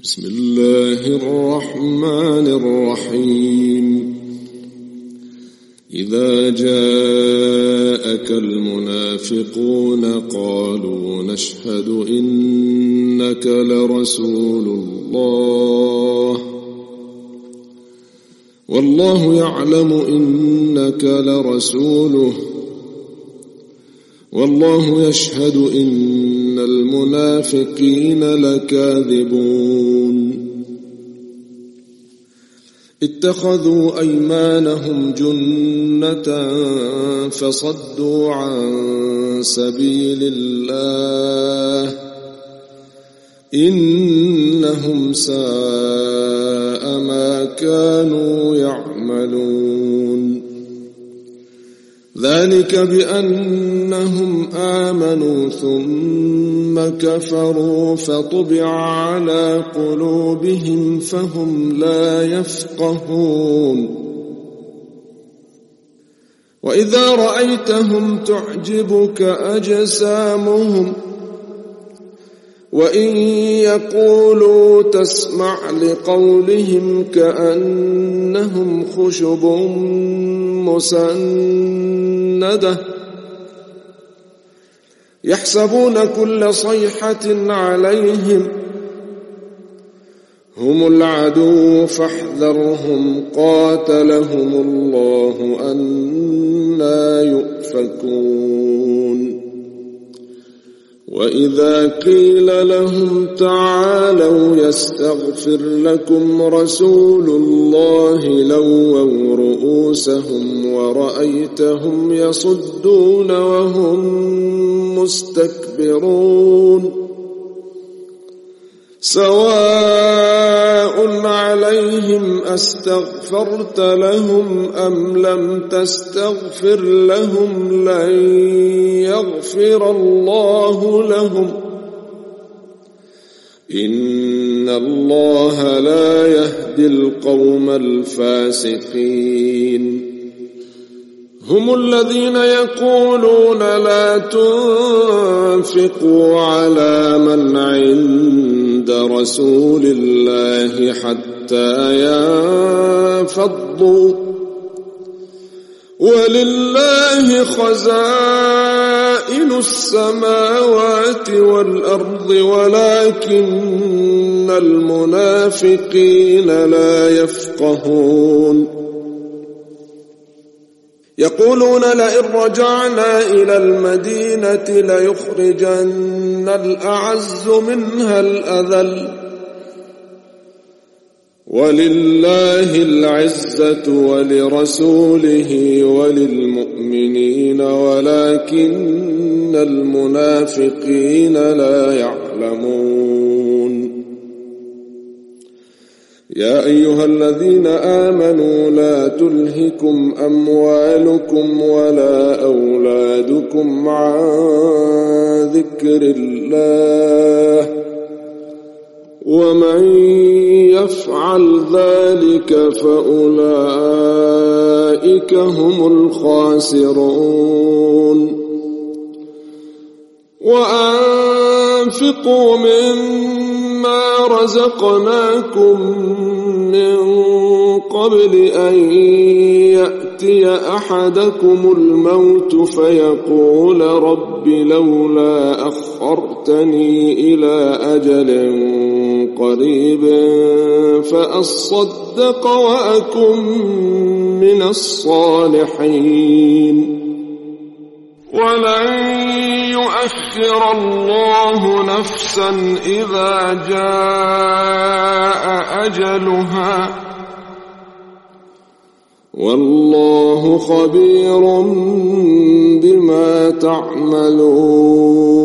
بسم الله الرحمن الرحيم إذا جاءك المنافقون قالوا نشهد إنك لرسول الله والله يعلم إنك لرسوله والله يشهد إن المنافقين لكاذبون اتخذوا أيمانهم جنة فصدوا عن سبيل الله إنهم ساء ما كانوا يعملون ذلك بأنهم آمنوا ثم كفروا فطبع على قلوبهم فهم لا يفقهون وإذا رأيتهم تعجبك أجسامهم وإن يقولوا تسمع لقولهم كأنهم خشب مسندة يحسبون كل صيحة عليهم هم العدو فاحذرهم قاتلهم الله أنى يؤفكون وإذا قيل لهم تعالوا يستغفر لكم رسول الله لووا رؤوسهم ورأيتهم يصدون وهم مستكبرون سواء عليهم أستغفرت لهم أم لم تستغفر لهم لن يغفر الله لهم إن الله لا يهدي القوم الفاسقين هم الذين يقولون لا تنفقوا على من عند رسول الله حتى ينفضوا ولله خزائن السماوات والأرض ولكن المنافقين لا يفقهون يقولون لئن رجعنا إلى المدينة ليخرجن الأعز منها الأذل ولله العزة ولرسوله وللمؤمنين ولكن المنافقين لا يعلمون يا أيها الذين آمنوا لا تلهكم أموالكم ولا أولادكم عن ذكر الله ومن يفعل ذلك فأولئك هم الخاسرون وأنفقوا مما رزقناكم من قبل أن يأتي أحدكم الموت فيقول رب لولا أخرتني إلى أجل قريب فأصدق وأكن من الصالحين ولن يؤخر الله نفسا إذا جاء أجلها والله خبير بما تعملون